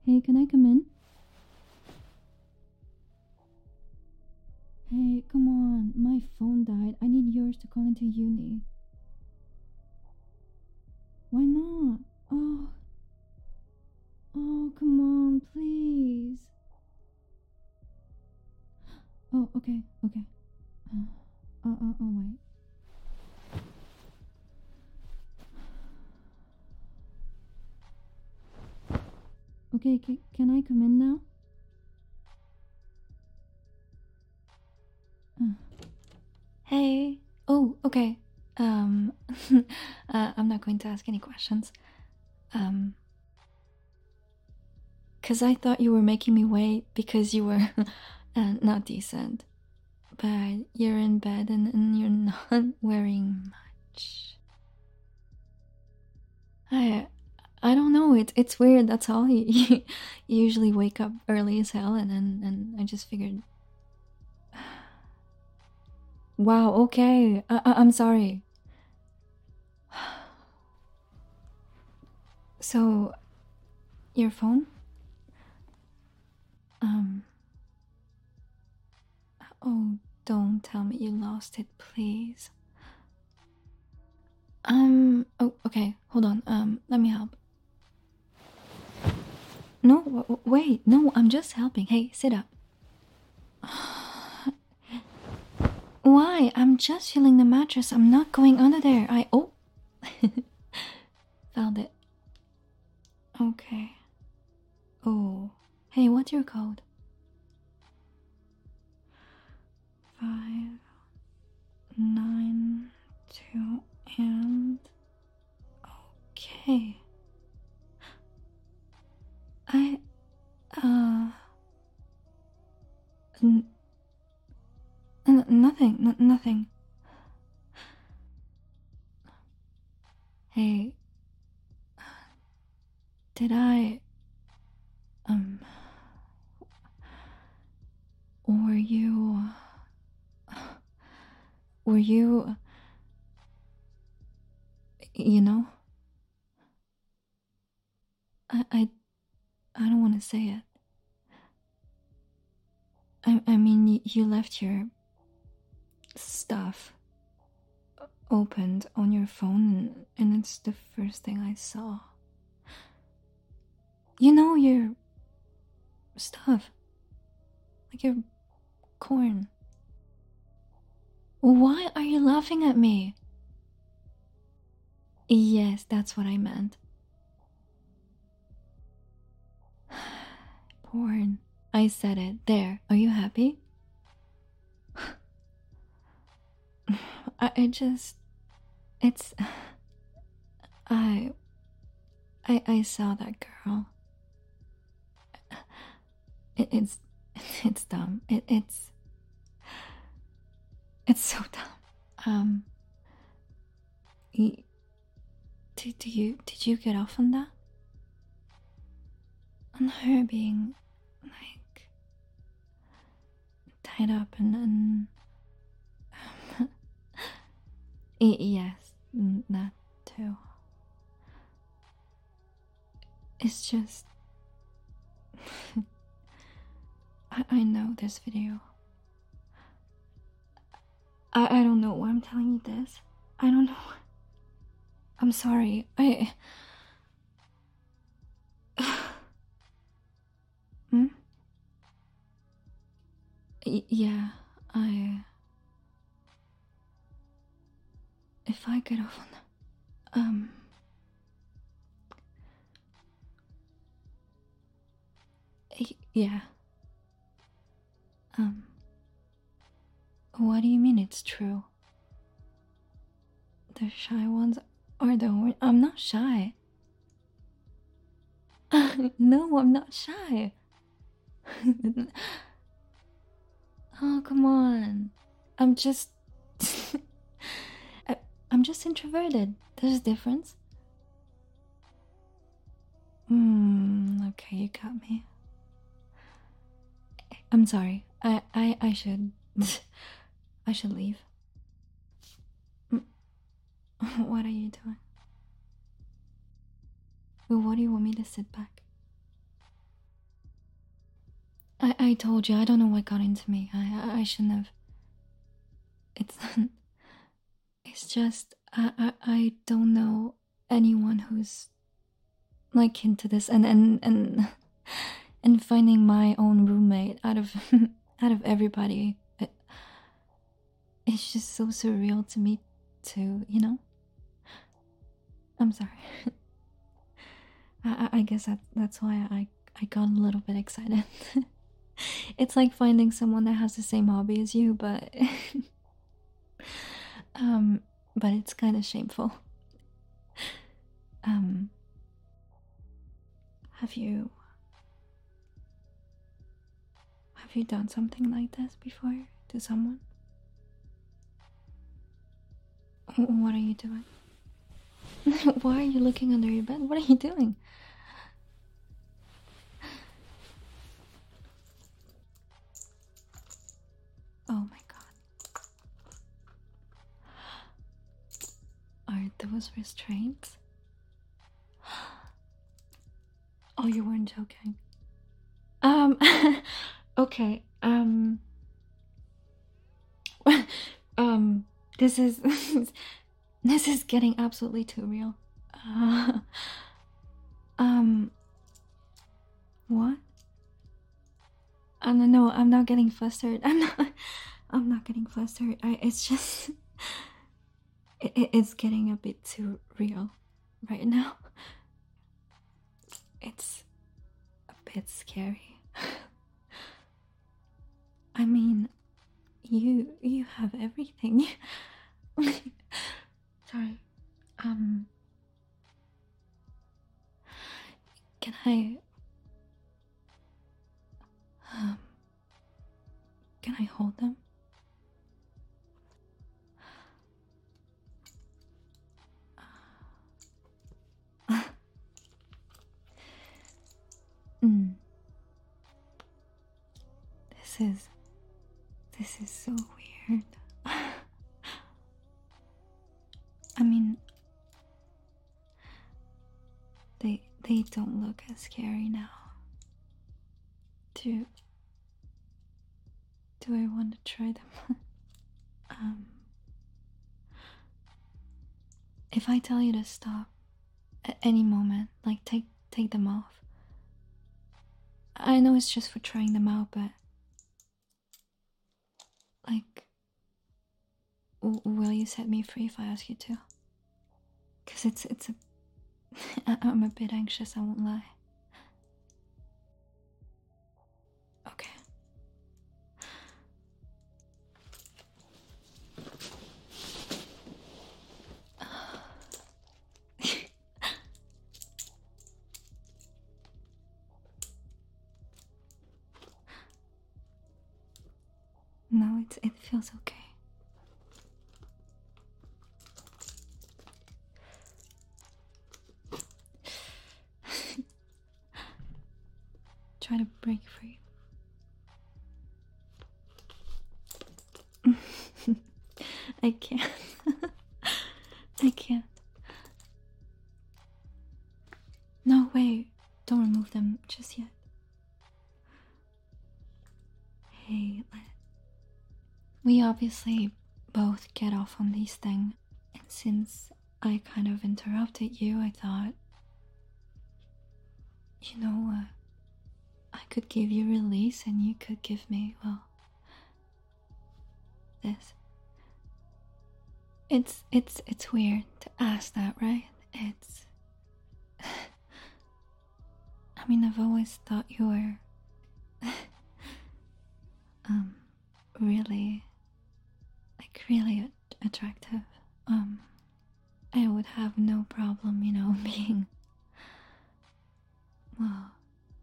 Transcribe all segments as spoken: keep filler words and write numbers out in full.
Hey, can I come in? Hey, come on. My phone died. I need yours to call into uni. Why not? Oh. Oh, come on, please. Oh, okay, okay. Uh, uh, uh, oh, wait. Okay, c- can I come in now? Uh. Hey. Oh, okay. Um, uh, I'm not going to ask any questions. Um, cause I thought you were making me wait because you were uh, not decent. But you're in bed and, and you're not wearing much. I I don't know. It's it's weird. That's all. You, you usually wake up early as hell, and and, and I just figured. Wow. Okay. I, I I'm sorry. So, your phone? Um. Oh, don't tell me you lost it, please. Um. Oh, okay. Hold on. Um. Let me help. No. W- w- wait. No. I'm just helping. Hey, sit up. Why? I'm just feeling the mattress. I'm not going under there. I. Oh. Found it. Okay. Oh. Hey, what's your code? Five, nine, two, and. Okay. I. Uh. N- n- nothing. N- nothing. Hey. Did I. Um. Were you. Were you. You know? I. I, I don't want to say it. I, I mean, y- you left your stuff opened on your phone, and, and it's the first thing I saw. You know, your stuff. Like your corn. Why are you laughing at me? Yes, that's what I meant. Porn. I said it. There. Are you happy? I, I just. It's. I. I. I saw that girl. It, it's. It's dumb. It, it's. It's so dumb. Um. y- Did, did you did you get off on that? On her being like tied up and and Y- yes, mm, that too. It's just I I know this video. I I don't know why I'm telling you this. I don't know. I'm sorry. I hmm? Y- yeah, I if I get off on the um y- yeah. Um what do you mean it's true? The shy ones are the one. I'm not shy. No, I'm not shy. Oh, come on. I'm just. I, I'm just introverted. There's a difference. Hmm, okay, you got me. I'm sorry. I, I, I should. I should leave. Mm, what are you doing? Well, what do you want me to sit back? I, I told you, I don't know what got into me. I, I, I shouldn't have. It's. It's just, I, I, I don't know anyone who's like into this, and, and, and, and finding my own roommate out of, out of everybody. It, it's just so surreal to me, too, you know? I'm sorry. I, I guess that, that's why I, I got a little bit excited. It's like finding someone that has the same hobby as you, but um but it's kind of shameful. Um have you have you done something like this before to someone? What are you doing? Why are you looking under your bed? What are you doing? Oh my god. Are those restraints? Oh, you weren't joking. Um, okay, um, um, this is, this is getting absolutely too real. Uh, um, what? Uh, no, no, I'm not getting flustered. I'm not, I'm not getting flustered. I, it's just, it, it's getting a bit too real right now. It's a bit scary. I mean, you you have everything. Sorry. Um can I um can I hold them? mm. This is this is so weird. I mean, they they don't look as scary now. Do do I want to try them? um if I tell you to stop at any moment, like take take them off. I know it's just for trying them out, but like, w will you set me free if I ask you to? Cause it's it's a I'm a bit anxious, I won't lie. Okay. No, it it feels okay. Try to break free. I can't. I can't. No, wait. Don't remove them just yet. Hey, let... we obviously both get off on these things, and since I kind of interrupted you, I thought, you know, uh, I could give you release and you could give me, well, this. It's it's it's weird to ask that, right? It's I mean, I've always thought you were um really like really attractive. Um I would have no problem, you know, being well.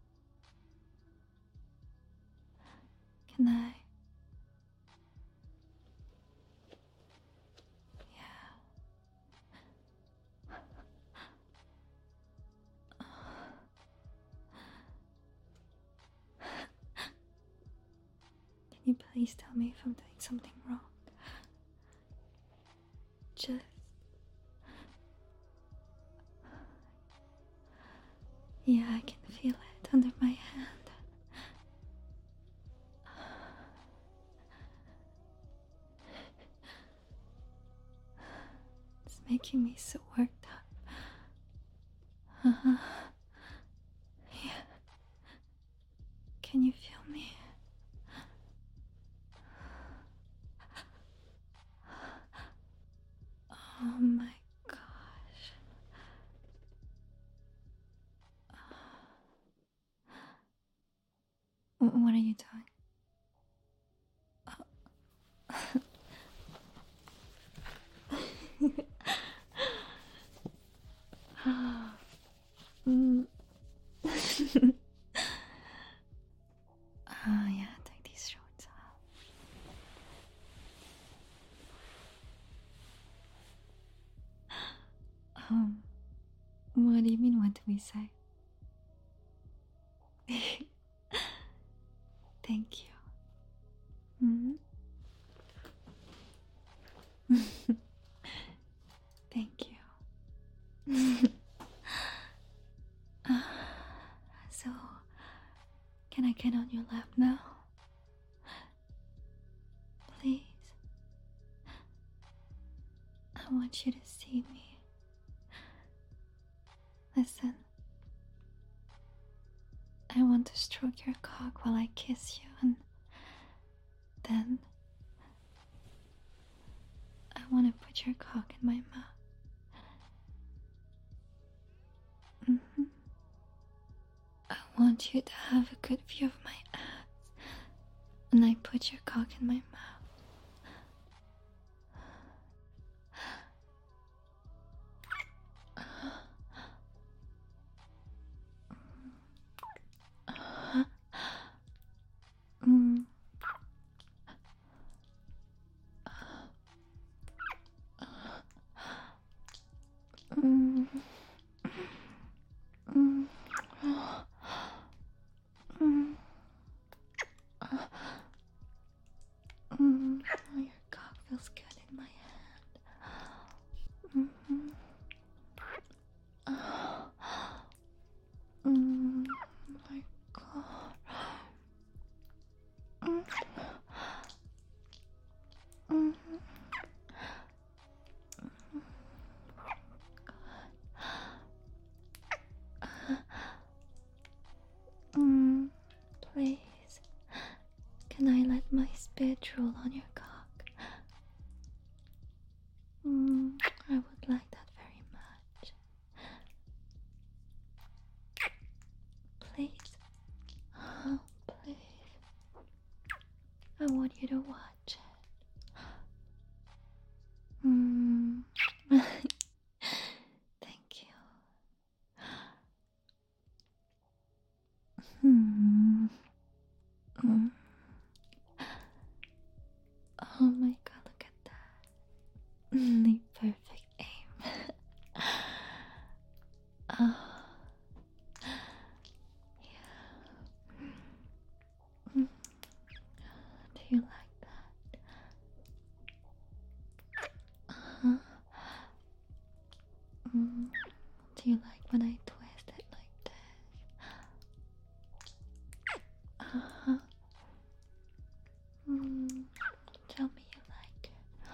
Can I? Can you please tell me if I'm doing something wrong? Just... yeah, I can feel it under my hand. making me so worked up. Uh-huh. Yeah. Can you feel me? Oh my gosh. What are you doing? mm. Oh yeah, take these shorts off. Um, what do you mean? What do we say? Thank you. Mm-hmm. Thank you. uh, so, can I get on your lap now? Please. I want you to see me. Listen. I want to stroke your cock while I kiss you, and then I want to put your cock in my mouth. Mm-hmm. I want you to have a good view of my ass, and I put your cock in my mouth. Mm. Mm. Mm. Mm. Mm. Oh, your cock feels good in my hand. Mm-hmm. Oh. Mm. My God. Mm. Mm. Mm, please, can I let my spit drool on your cock? Mm, I would like that very much. Please, oh, please. I want you to watch it. Mm. Thank you. Hmm. Mm. Oh my God, look at that. The perfect aim. Oh. Yeah. Mm. Do you like that? Uh-huh. Mm. Do you like when I twist it like this? Uh-huh. Mm. Tell me you like it.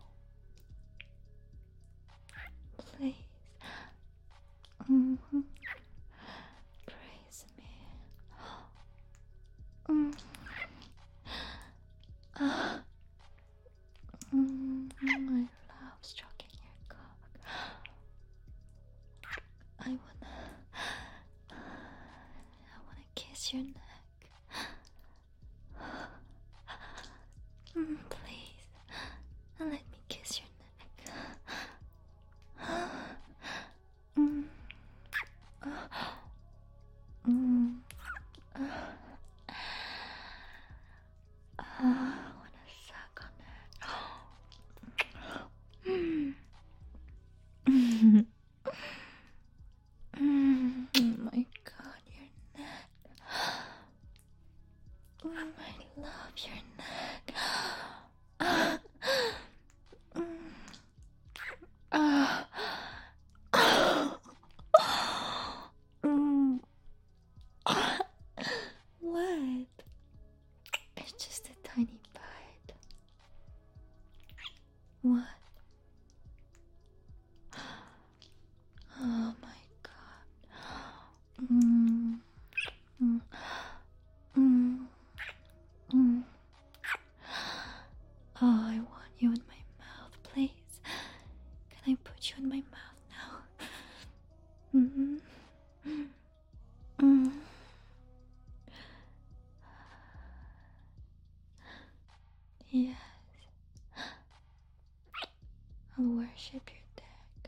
Please. Mm-hmm. Praise me. Mm. Uh. Mm. I love stroking your cock. I wanna, I wanna kiss your neck. Mm, please, let me kiss your neck. Mm. Mm. I wanna suck on it. Mm. Mm. Mm. Oh my God, your neck. Mm, I love your neck. Ah. Mm. Ah. Mm. Mm-hmm. Mm. Yes, I'll worship your dick.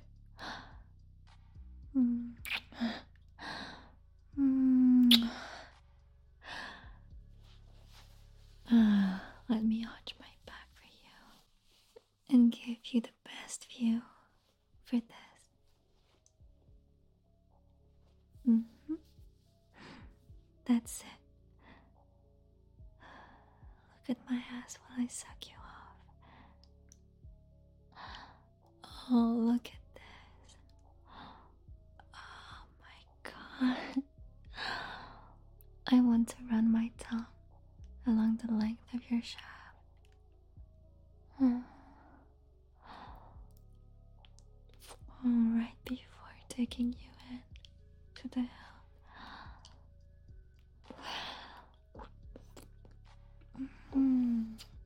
Mm. Mm. Ah, let me arch my back for you and give you the best view for this. Mm-hmm. That's it. Look at my ass while I suck you off. Oh, look at this. Oh my god. I want to run my tongue along the length of your shaft. Oh, right before taking you in to the hill. Mm.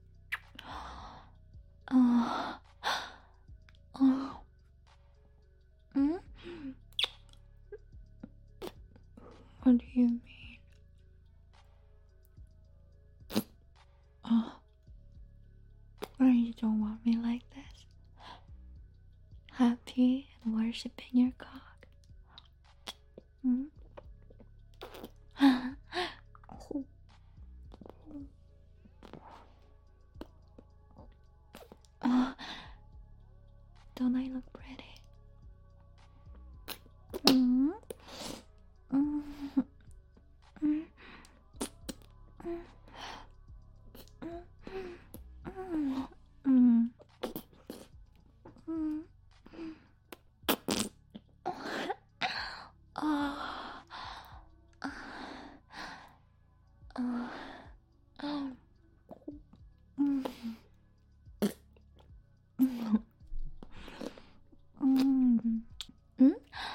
Oh. Oh. Mm? What do you mean? Oh. Or you don't want me like this? Happy and worshipping your cock. Hmm? Oh, don't I look pretty? Mm? Mm. Mm. Mm. Mm. Mm. Mm. Oh. Oh. Oh. Mm. Mm. Mm. Mm?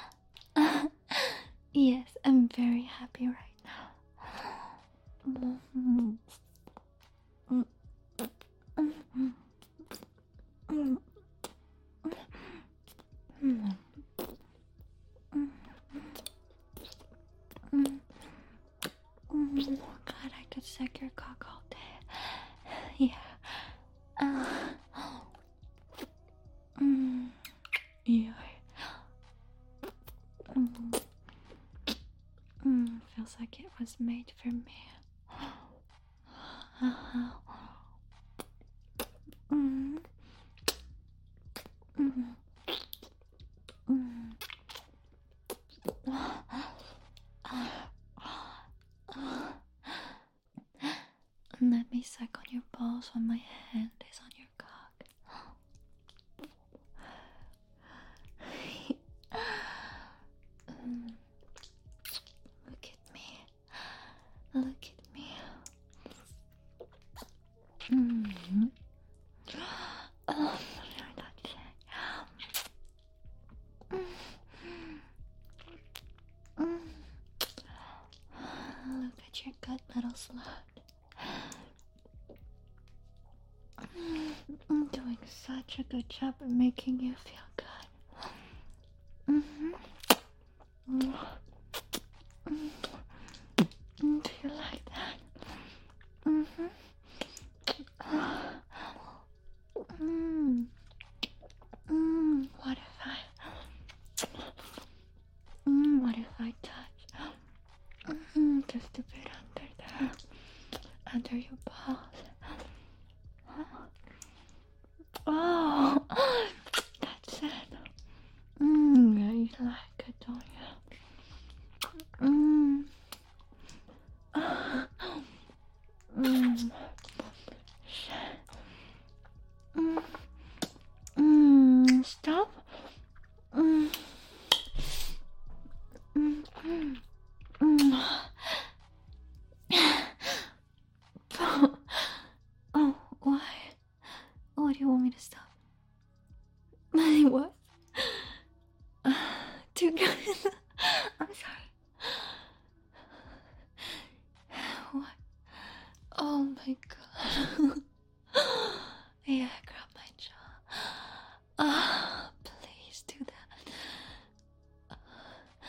Yes, I'm very happy right now. Mm. Mm. Mm. Mm. Mm. Mm. Mm. God, I could suck your cock all day. Yeah. Uh. Mm. Yeah. Mm. Mm. Feels like it was made for me. Uh-huh. Mm. Mm. Mm. Let me suck on your balls when my hand is on your cock. Mm. Look at me. Look at me. Mm. Oh, that's it. Mm. Mm. Look at your good little slut. I'm doing such a good job at making you feel good. Mm-hmm. Mm. Mm. Mm. Do you like that? Mm-hmm. Mm. Mm. What if I... Mm. What if I touch? Mm. Just a bit under there. Under your balls. Oh, that's it. Mmm, yeah, you like it, don't you? Mmm. Mmm. Mmm. Mmm. Stop. Mmm. Mmm. Mmm. Oh, why? Why do you want me to stop? What? Too good. I'm sorry. What? Oh my god. Yeah, grab my jaw. Ah, please do that.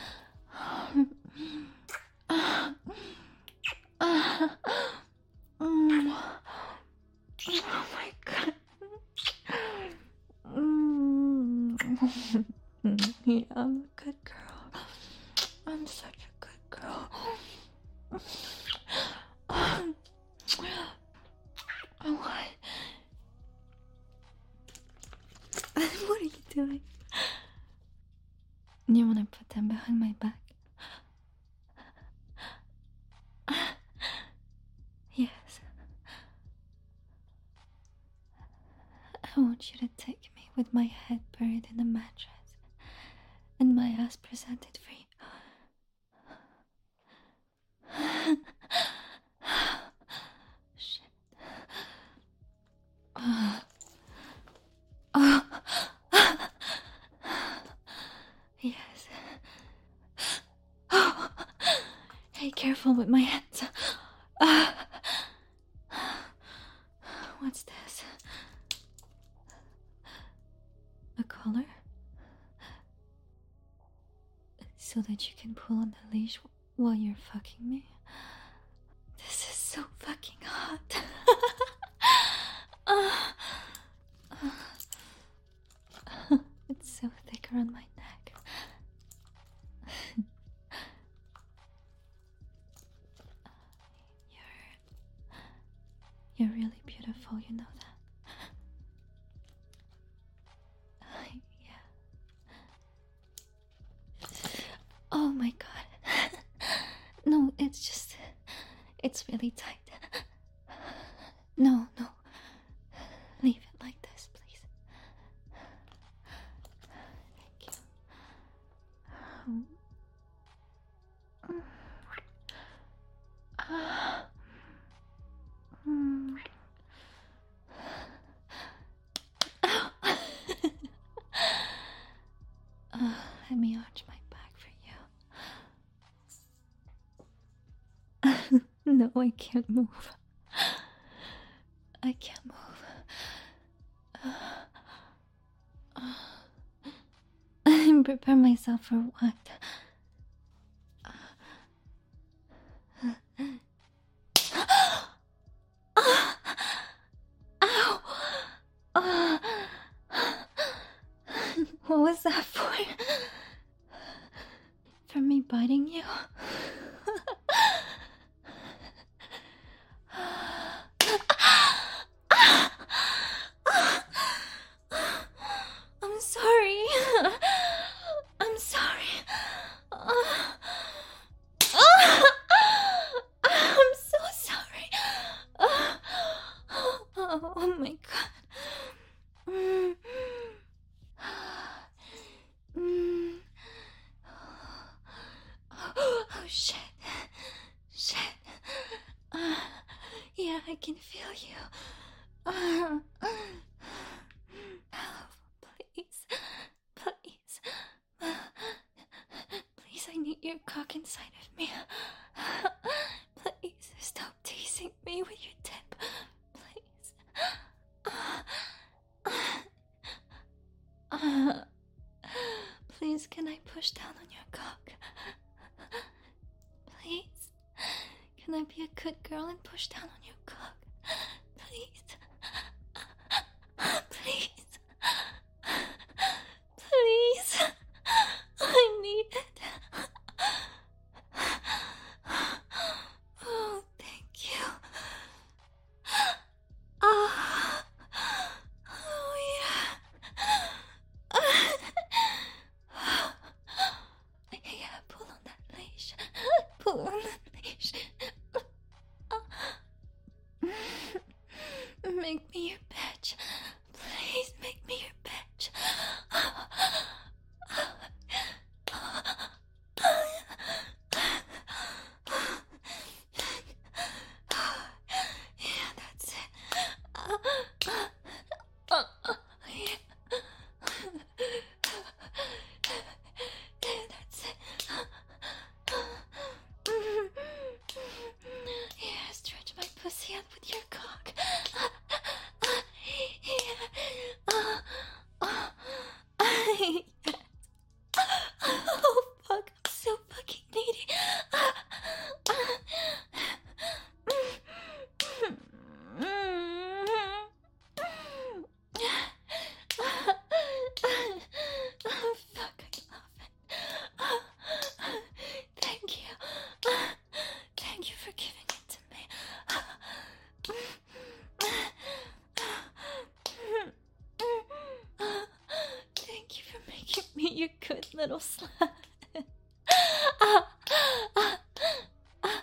such a good girl. What? What are you doing? You want to put them behind my back? Yes. I want you to take me with my head buried in the mattress and my ass presented free. Shit. Uh, uh, yes. Oh. Hey, careful with my hands. Uh, what's this? A collar? So that you can pull on the leash while you're fucking me? This is so fucking hot. uh, uh, it's so thick around my neck. You're, you're really beautiful, you know that. Oh my god. No, it's just... It's really tight. No, no. Leave it like this, please. Thank you. Uh, mm. uh, let me arch my back for you. No, I can't move. I can't move. Uh, uh, prepare myself for what? Ow! Uh, what was that for? For me biting you? I'm sorry. I'm sorry. Uh, uh, I'm so sorry. Uh, oh, oh my god. Mm. Mm. Oh shit. Shit. Uh, yeah, I can feel you. Uh, oh, please. Please. Uh, please, I need your cock inside of me. Please, stop teasing me with your tip. Please. Uh, uh, please, can I push down on your cock? Please. Can I be a good girl and push down on your cock? Please. Please. Please. I need it. Oh, thank you. Oh, oh yeah. Yeah, pull on that leash. Pull on that leash. Make me your bitch. Please make me your bitch. Yeah, that's it. Yeah. That's it. little slut. Ah, ah, ah,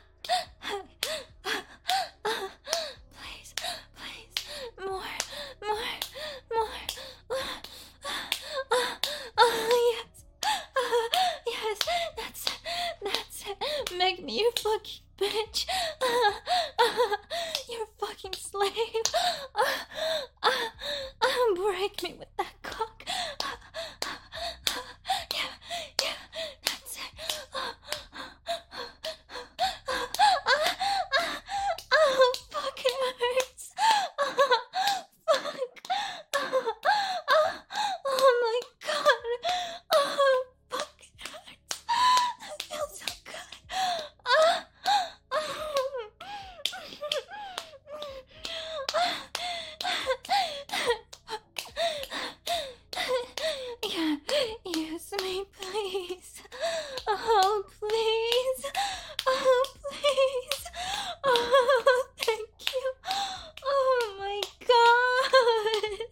ah, please, please, more, more, more. Ah, ah, yes, ah, yes, that's it, that's it. Make me your fucking bitch. Ah, ah, your fucking slave. Ah, ah, ah, break me with that cock. Ah, ah, ah, yeah, yeah, that's it. Ah, ah, ah, ah, ah, oh, fuck, it hurts. Ah, fuck. Ah, ah, oh my god. Oh, fuck, it hurts. That feels so good. Ah, yeah, use me, please. Oh, please. Oh, please. Oh, thank you. Oh my god.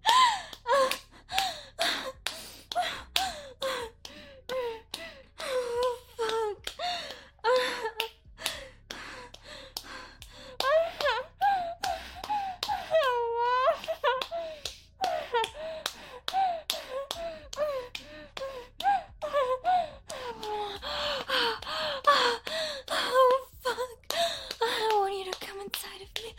Oh, fuck. Oh, fuck. I want you to come inside of me.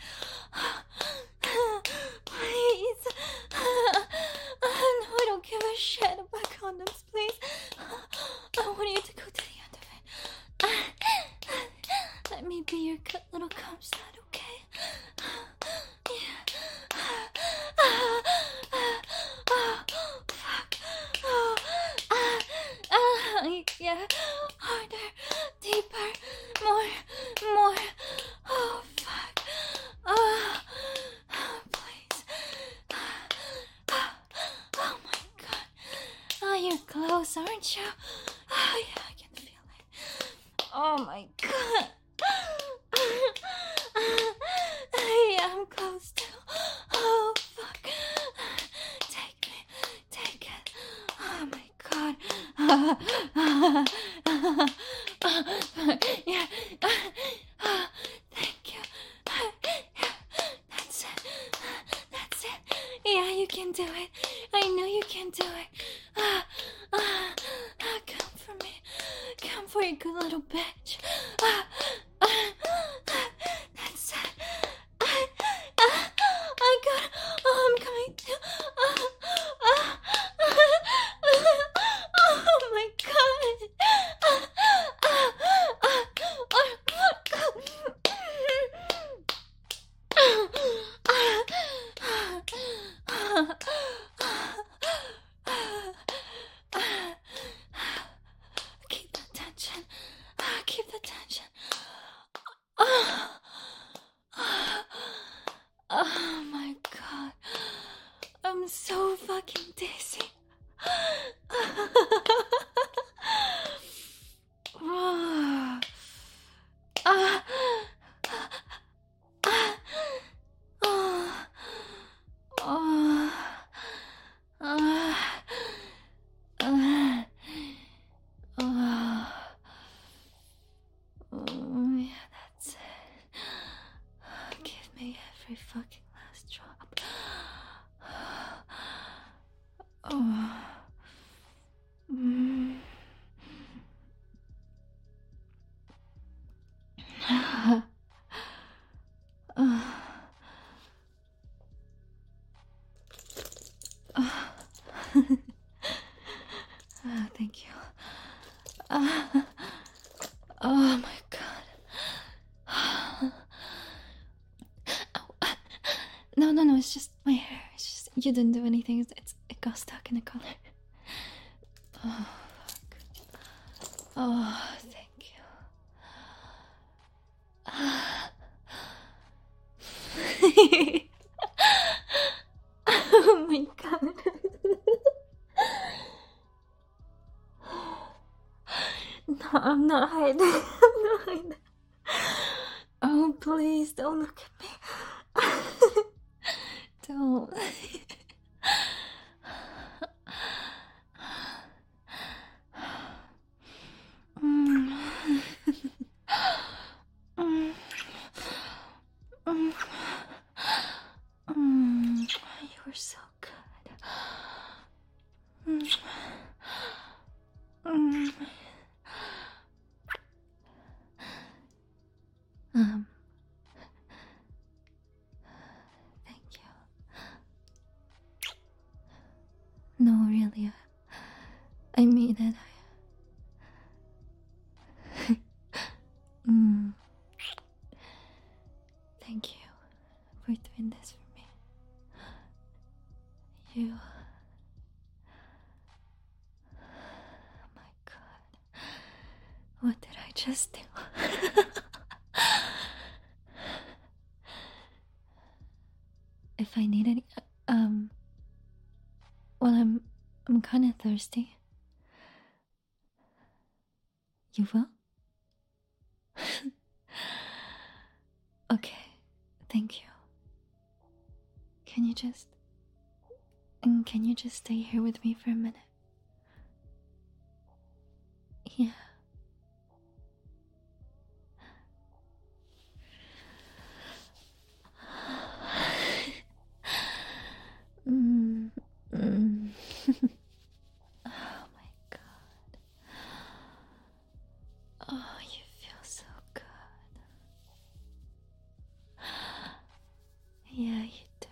Please. No, I don't give a shit about condoms, please. I want you to go to the end of it. Let me be your good little cum slut, okay? Yeah. Oh, fuck. Oh, ah, ah, yeah. Harder, deeper, more, more. Oh, fuck. Oh, please. Oh my god. Oh, you're close, aren't you? Oh, yeah, I can feel it. Oh my god. Yeah, I'm close too. Oh, fuck. Take me. Take it. Oh my god. Yeah. Thank you. Yeah, that's it. That's it. Yeah, you can do it. I know you can do it. Ah, ah, ah, come for me. Come for your good little bitch. Ah, ah, ah, that's it. Ah, ah, I got. Oh, I'm coming too. Ah, ah, ah, oh my god. Ah, ah, ah, keep the tension. Keep the tension. Oh my god. I'm so fucking dizzy. Ah. Ah. Ah. Oh. Oh. Ah. Ah. Oh. Oh, yeah, that's it. Give me every fucking last drop. Oh. Mm. Oh. Oh. Oh, thank you. Uh, oh my god. Oh, uh, no, no, no, it's just my hair. It's just, you didn't do anything. It's, it's it got stuck in the collar. Oh, fuck. Oh, thank you. Oh my god. No, I'm not hiding. I'm not hiding. Oh, please don't look at me. Don't. that I. mm. Thank you for doing this for me. You. Oh my god. What did I just do? If I need any. Um. Well, I'm. I'm kinda thirsty. You will? Okay. Thank you. Can you just. And can you just stay here with me for a minute? Yeah. mm, mm. Oh my god. Oh, you feel so good. Yeah, you do.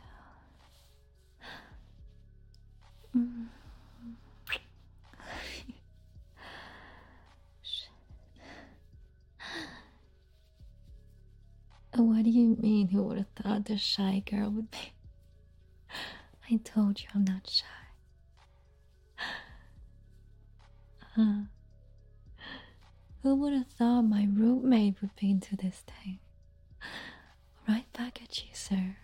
Mm. What do you mean? Who would have thought the shy girl would be? I told you I'm not shy. Huh? Who would have thought my roommate would be into this thing? Right back at you, sir.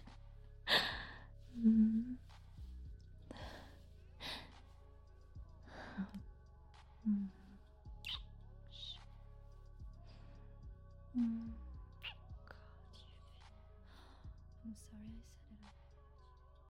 mm. Mm. Mm. God, you. I'm sorry I said it